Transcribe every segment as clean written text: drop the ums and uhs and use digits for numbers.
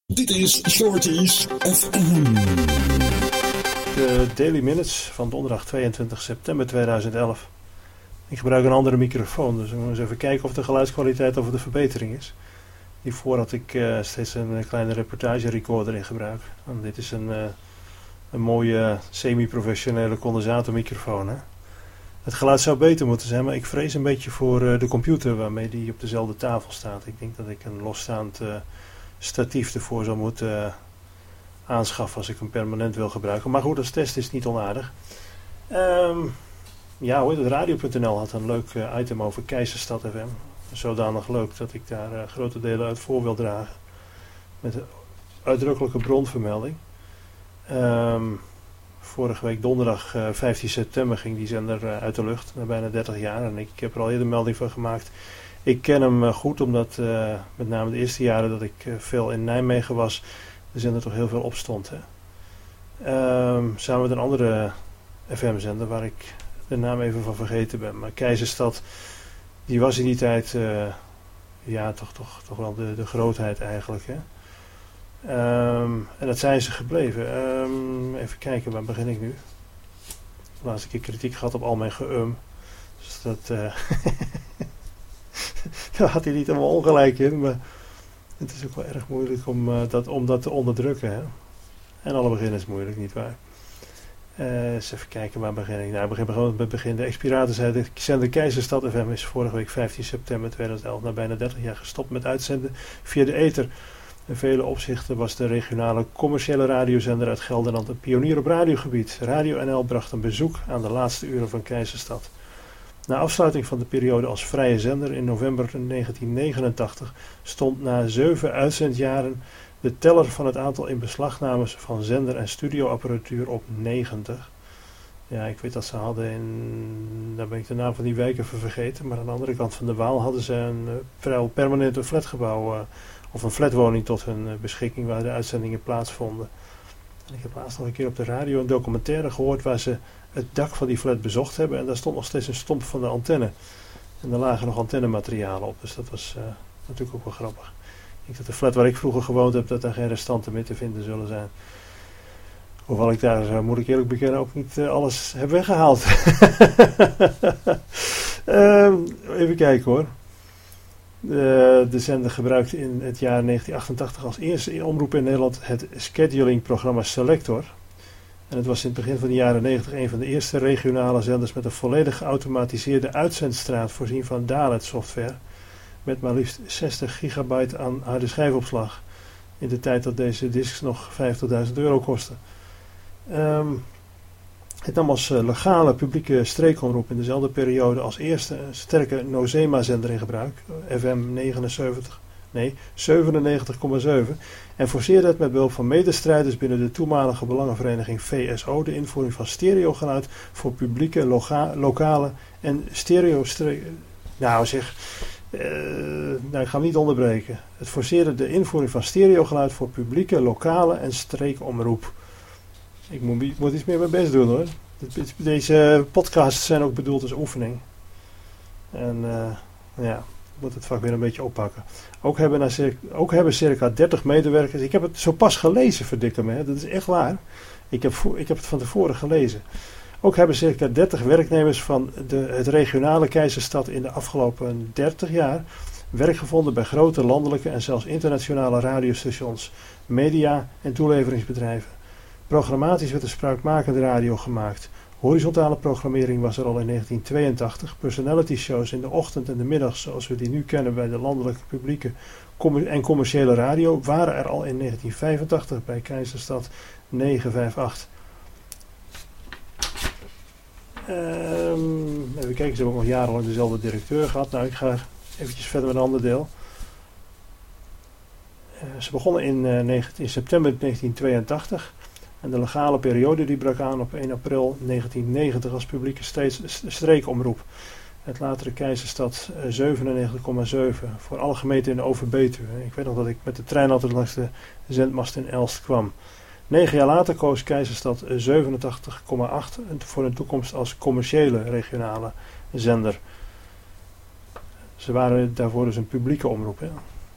Dit is Shorties FM. De Daily Minutes van donderdag 22 september 2011. Ik gebruik een andere microfoon, dus we moeten eens even kijken of de geluidskwaliteit of de verbetering is. Hiervoor had ik steeds een kleine reportage recorder in gebruik. En dit is een mooie semi-professionele condensatormicrofoon. Hè? Het geluid zou beter moeten zijn, maar ik vrees een beetje voor de computer waarmee die op dezelfde tafel staat. Ik denk dat ik een losstaand statief ervoor zou moeten aanschaffen als ik hem permanent wil gebruiken. Maar goed, als test is het niet onaardig. Het Radio.nl had een leuk item over Keizerstad FM. Zodanig leuk dat ik daar grote delen uit voor wil dragen. Met een uitdrukkelijke bronvermelding. Vorige week donderdag 15 september ging die zender uit de lucht. Na bijna 30 jaar. En ik heb er al eerder melding van gemaakt. Ik ken hem goed omdat met name de eerste jaren dat ik veel in Nijmegen was. De zender toch heel veel opstond. Hè? Samen met een andere FM-zender waar ik de naam even van vergeten ben. Maar Keizerstad, die was in die tijd toch wel de grootheid eigenlijk. Hè? En dat zijn ze gebleven. Even kijken, waar begin ik nu? De laatste keer kritiek gehad op al mijn geum. Dus dat... daar had hij niet helemaal ongelijk in, maar het is ook wel erg moeilijk om dat te onderdrukken. Hè? En alle begin is moeilijk, nietwaar? Eens even kijken, waar begin ik? Nou, ik begin gewoon met het begin. De expiratenszender Keizerstad FM is vorige week 15 september 2011 na bijna 30 jaar gestopt met uitzenden via de ether. In vele opzichten was de regionale commerciële radiozender uit Gelderland een pionier op radiogebied. Radio NL bracht een bezoek aan de laatste uren van Keizerstad. Na afsluiting van de periode als vrije zender in november 1989 stond na 7 uitzendjaren de teller van het aantal inbeslagnames van zender- en studioapparatuur op 90. Ja, ik weet dat ze hadden daar ben ik de naam van die wijk even vergeten, maar aan de andere kant van de Waal hadden ze een vrijwel permanente flatgebouw of een flatwoning tot hun beschikking waar de uitzendingen plaatsvonden. En ik heb laatst nog een keer op de radio een documentaire gehoord waar ze het dak van die flat bezocht hebben en daar stond nog steeds een stomp van de antenne. En daar lagen nog antennematerialen op, dus dat was natuurlijk ook wel grappig. Ik denk dat de flat waar ik vroeger gewoond heb, dat daar geen restanten meer te vinden zullen zijn. Hoewel ik daar, moet ik eerlijk bekennen, ook niet alles heb weggehaald. Even kijken hoor. De zender gebruikte in het jaar 1988 als eerste omroep in Nederland het schedulingprogramma Selector. En het was in het begin van de jaren 90 een van de eerste regionale zenders met een volledig geautomatiseerde uitzendstraat voorzien van Dalet software. Met maar liefst 60 gigabyte aan harde schijfopslag. In de tijd dat deze discs nog €50.000 kostten. Het nam als legale publieke streekomroep in dezelfde periode als eerste een sterke Nozema-zender in gebruik. FM 97,7 en forceerde het met behulp van medestrijders binnen de toenmalige belangenvereniging VSO de invoering van stereogeluid voor publieke, lokale en stereo-streken. Ik ga hem niet onderbreken. Het forceerde de invoering van stereogeluid voor publieke, lokale en streekomroep. Ik moet iets meer mijn best doen hoor. Deze podcasts zijn ook bedoeld als oefening. En ik moet het vak weer een beetje oppakken. Ook hebben circa 30 medewerkers. Ik heb het zo pas gelezen, verdikke me. Dat is echt waar. Ik heb het van tevoren gelezen. Ook hebben circa 30 werknemers van het regionale Keizerstad in de afgelopen 30 jaar werk gevonden bij grote landelijke en zelfs internationale radiostations, media en toeleveringsbedrijven. Programmatisch werd de spraakmakende radio gemaakt. Horizontale programmering was er al in 1982. Personality shows in de ochtend en de middag, zoals we die nu kennen bij de landelijke publieke en commerciële radio, waren er al in 1985 bij Keizerstad 958. Even kijken, ze hebben ook nog jarenlang dezelfde directeur gehad. Nou, ik ga eventjes verder met een ander deel. Ze begonnen in september 1982 en de legale periode die brak aan op 1 april 1990 als publieke streekomroep. Het latere Keizerstad 97,7 voor alle gemeenten in de Overbetuwe. Ik weet nog dat ik met de trein altijd langs de zendmast in Elst kwam. 9 jaar later koos Keizerstad 87,8 voor een toekomst als commerciële regionale zender. Ze waren daarvoor dus een publieke omroep. Hè?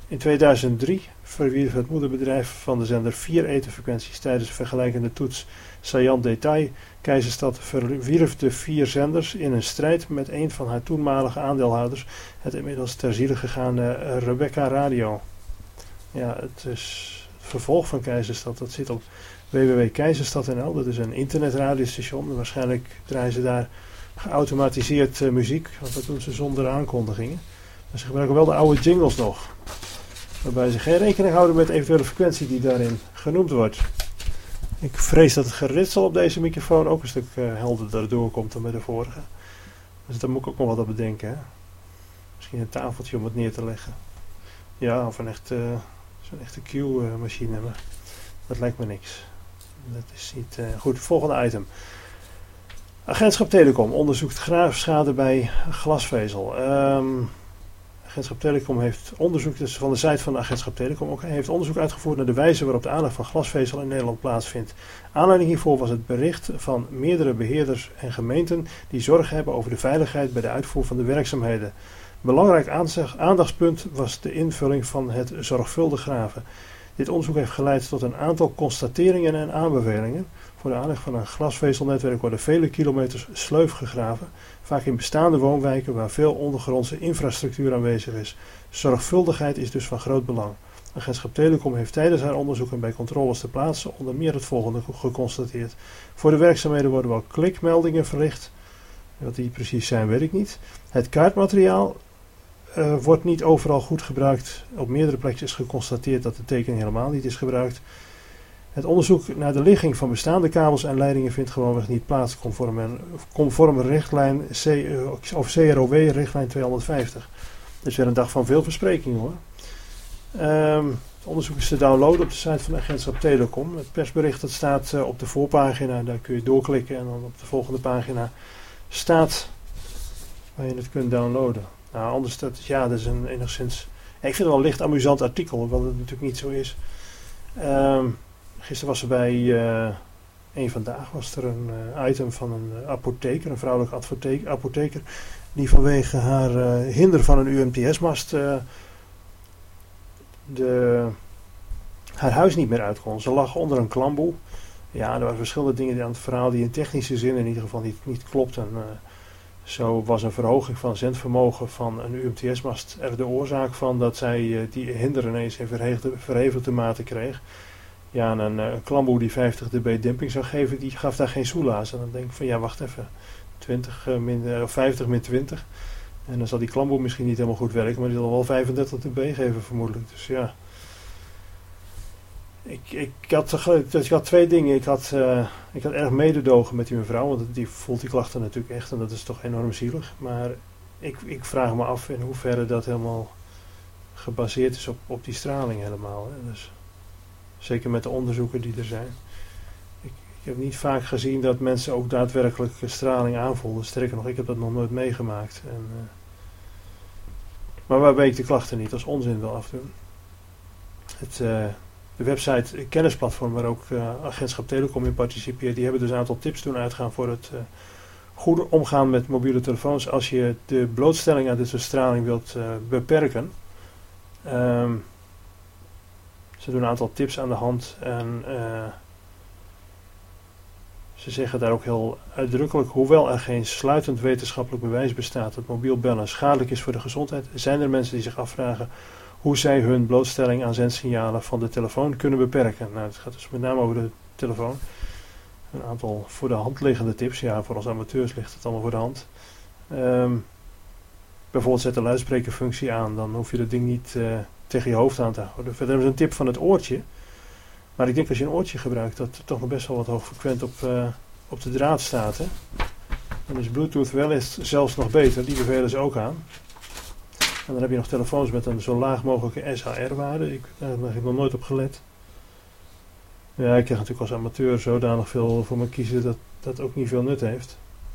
In 2003 verwierf het moederbedrijf van de zender 4 etenfrequenties tijdens een vergelijkende toets Saillant Detail. Keizerstad verwierf de 4 zenders in een strijd met een van haar toenmalige aandeelhouders, het inmiddels ter ziele gegaane Rebecca Radio. Ja, het is het vervolg van Keizerstad. Dat zit op www.keizerstad.nl. Dat is een internetradiostation. Waarschijnlijk draaien ze daar geautomatiseerd muziek, want dat doen ze zonder aankondigingen. Maar ze gebruiken wel de oude jingles nog, waarbij ze geen rekening houden met de eventuele frequentie die daarin genoemd wordt. Ik vrees dat het geritsel op deze microfoon ook een stuk helderder doorkomt dan bij de vorige. Dus daar moet ik ook nog wat op bedenken. Hè? Misschien een tafeltje om het neer te leggen. Ja, of zo'n echte Q-machine. Maar dat lijkt me niks. Dat is niet goed. Volgende item. Agentschap Telecom onderzoekt schade bij glasvezel. Agentschap Telecom heeft onderzoek, dus van de site van de Agentschap Telecom ook, heeft onderzoek uitgevoerd naar de wijze waarop de aanleg van glasvezel in Nederland plaatsvindt. Aanleiding hiervoor was het bericht van meerdere beheerders en gemeenten die zorg hebben over de veiligheid bij de uitvoer van de werkzaamheden. Belangrijk aandachtspunt was de invulling van het zorgvuldig graven. Dit onderzoek heeft geleid tot een aantal constateringen en aanbevelingen. Voor de aanleg van een glasvezelnetwerk worden vele kilometers sleuf gegraven, vaak in bestaande woonwijken waar veel ondergrondse infrastructuur aanwezig is. Zorgvuldigheid is dus van groot belang. Agentschap Telecom heeft tijdens haar onderzoeken bij controles ter plaatse onder meer het volgende geconstateerd. Voor de werkzaamheden worden wel klikmeldingen verricht. Wat die precies zijn, weet ik niet. Het kaartmateriaal wordt niet overal goed gebruikt. Op meerdere plekken is geconstateerd dat de tekening helemaal niet is gebruikt. Het onderzoek naar de ligging van bestaande kabels en leidingen vindt gewoonweg niet plaats conform richtlijn CROW richtlijn 250. Dat is weer een dag van veel versprekingen hoor. Het onderzoek is te downloaden op de site van de Agentschap Telecom. Het persbericht dat staat op de voorpagina, daar kun je doorklikken en dan op de volgende pagina staat waar je het kunt downloaden. Nou, anders dat is een enigszins. Ik vind het wel een licht amusant artikel, hoewel het natuurlijk niet zo is. Gisteren was er bij Eén Vandaag was er een item van een apotheker, een vrouwelijke apotheker, die vanwege haar hinder van een UMTS-mast haar huis niet meer uit kon. Ze lag onder een klamboe. Ja, er waren verschillende dingen aan het verhaal die in technische zin in ieder geval niet klopten. Zo was een verhoging van zendvermogen van een UMTS-mast er de oorzaak van dat zij die hinder ineens in verhevigde mate kreeg. Ja, en een klamboe die 50 dB demping zou geven, die gaf daar geen soelaas. En dan denk ik van ja, wacht even, 50 min 20. En dan zal die klamboe misschien niet helemaal goed werken, maar die zal wel 35 dB geven vermoedelijk. Dus ja. Ik had twee dingen. Ik had erg mededogen met die mevrouw, want die voelt die klachten natuurlijk echt en dat is toch enorm zielig. Maar ik vraag me af in hoeverre dat helemaal gebaseerd is op die straling helemaal. Hè. Dus, zeker met de onderzoeken die er zijn. Ik heb niet vaak gezien dat mensen ook daadwerkelijk straling aanvoelden. Sterker nog, ik heb dat nog nooit meegemaakt. Maar waarbij ik de klachten niet als onzin wil afdoen. De website Kennisplatform, waar ook Agentschap Telecom in participeert, die hebben dus een aantal tips doen uitgaan voor het goede omgaan met mobiele telefoons als je de blootstelling aan dit soort straling wilt beperken. Ze doen een aantal tips aan de hand en ze zeggen daar ook heel uitdrukkelijk, hoewel er geen sluitend wetenschappelijk bewijs bestaat dat mobiel bellen schadelijk is voor de gezondheid, zijn er mensen die zich afvragen hoe zij hun blootstelling aan zendsignalen van de telefoon kunnen beperken. Nou, het gaat dus met name over de telefoon. Een aantal voor de hand liggende tips. Ja, voor ons amateurs ligt het allemaal voor de hand. Bijvoorbeeld zet de luidsprekerfunctie aan. Dan hoef je dat ding niet tegen je hoofd aan te houden. Verder hebben ze een tip van het oortje. Maar ik denk als je een oortje gebruikt, dat het toch nog best wel wat hoogfrequent op de draad staat. Hè? Dan is Bluetooth wellicht zelfs nog beter. Die bevelen ze ook aan. En dan heb je nog telefoons met een zo laag mogelijke SHR-waarde. Daar heb ik nog nooit op gelet. Ja, ik krijg natuurlijk als amateur zodanig veel voor me kiezen dat dat ook niet veel nut heeft.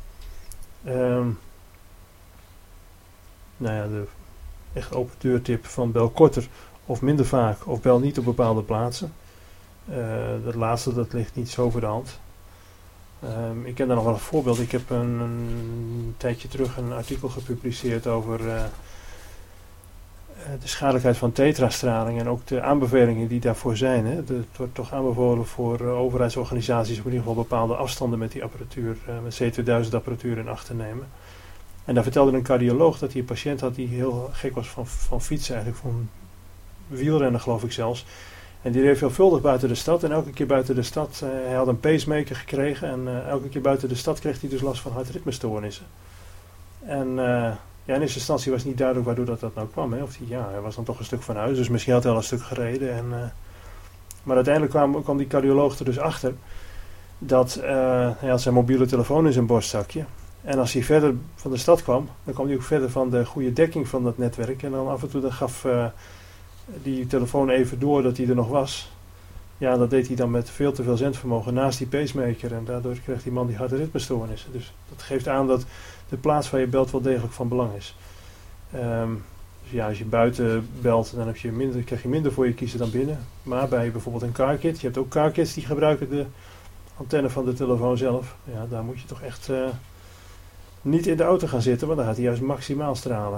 De echt open deurtip van bel korter of minder vaak of bel niet op bepaalde plaatsen. Dat laatste, dat ligt niet zo voor de hand. Ik ken daar nog wel een voorbeeld. Ik heb een tijdje terug een artikel gepubliceerd over de schadelijkheid van tetrastraling en ook de aanbevelingen die daarvoor zijn. Hè. Het wordt toch aanbevolen voor overheidsorganisaties om in ieder geval bepaalde afstanden met die apparatuur, met C2000 apparatuur in acht te nemen. En daar vertelde een cardioloog dat hij een patiënt had die heel gek was van fietsen, eigenlijk van wielrennen geloof ik zelfs. En die reed veelvuldig buiten de stad en elke keer buiten de stad, hij had een pacemaker gekregen en elke keer buiten de stad kreeg hij dus last van hartritmestoornissen. En in eerste instantie was niet duidelijk waardoor dat nou kwam. Hè? Hij was dan toch een stuk van huis, dus misschien had hij al een stuk gereden. Maar uiteindelijk kwam die cardioloog er dus achter dat hij had zijn mobiele telefoon in zijn borstzakje. En als hij verder van de stad kwam, dan kwam hij ook verder van de goede dekking van dat netwerk. En dan af en toe dan gaf die telefoon even door dat hij er nog was. Ja, dat deed hij dan met veel te veel zendvermogen naast die pacemaker. En daardoor kreeg die man die hartritmestoornissen. Dus dat geeft aan dat de plaats waar je belt wel degelijk van belang is. Dus als je buiten belt, dan krijg je minder voor je kiezen dan binnen. Maar bij bijvoorbeeld een CarKit, je hebt ook CarKits die gebruiken de antenne van de telefoon zelf. Ja, daar moet je toch echt niet in de auto gaan zitten, want dan gaat hij juist maximaal stralen.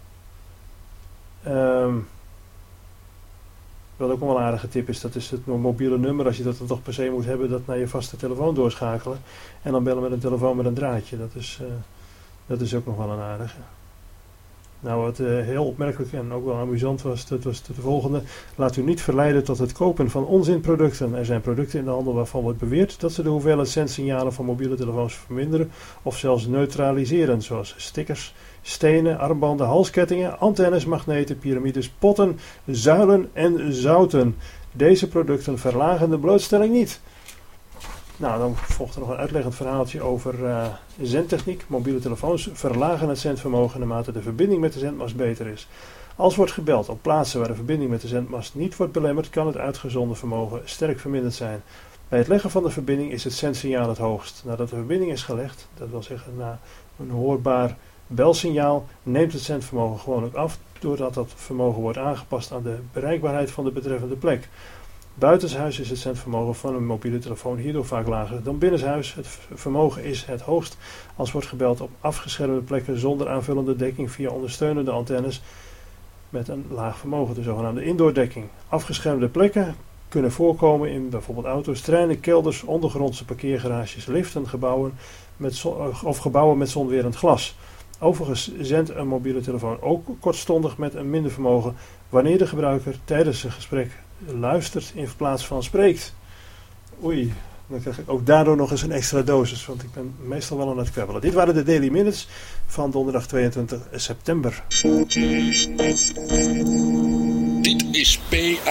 Hè? Wat ook nog wel een aardige tip is, dat is het mobiele nummer, als je dat dan toch per se moet hebben, dat naar je vaste telefoon doorschakelen. En dan bellen met een telefoon met een draadje. Dat is ook nog wel een aardige. Nou, wat heel opmerkelijk en ook wel amusant was, dat was de volgende. Laat u niet verleiden tot het kopen van onzinproducten. Er zijn producten in de handel waarvan wordt beweerd dat ze de hoeveelheid zendsignalen van mobiele telefoons verminderen of zelfs neutraliseren, zoals stickers, stenen, armbanden, halskettingen, antennes, magneten, piramides, potten, zuilen en zouten. Deze producten verlagen de blootstelling niet. Nou, dan volgt er nog een uitleggend verhaaltje over zendtechniek. Mobiele telefoons verlagen het zendvermogen naarmate de verbinding met de zendmast beter is. Als wordt gebeld op plaatsen waar de verbinding met de zendmast niet wordt belemmerd, kan het uitgezonden vermogen sterk verminderd zijn. Bij het leggen van de verbinding is het zendsignaal het hoogst. Nadat de verbinding is gelegd, dat wil zeggen na een hoorbaar belsignaal, neemt het zendvermogen gewoonlijk af, doordat dat vermogen wordt aangepast aan de bereikbaarheid van de betreffende plek. Buitenshuis is het zendvermogen van een mobiele telefoon hierdoor vaak lager dan binnenshuis. Het vermogen is het hoogst als wordt gebeld op afgeschermde plekken zonder aanvullende dekking via ondersteunende antennes met een laag vermogen, de zogenaamde indoordekking. Afgeschermde plekken kunnen voorkomen in bijvoorbeeld auto's, treinen, kelders, ondergrondse parkeergarages, liften, gebouwen met zonwerend glas. Overigens zendt een mobiele telefoon ook kortstondig met een minder vermogen wanneer de gebruiker tijdens een gesprek luistert in plaats van spreekt. Oei, dan krijg ik ook daardoor nog eens een extra dosis, want ik ben meestal wel aan het kwebbelen. Dit waren de Daily Minutes van donderdag 22 september. Dit is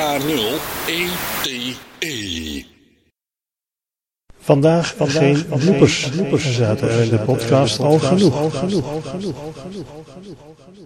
PA0ETE. Vandaag geen bloopers. Er zaten er in de podcast al genoeg.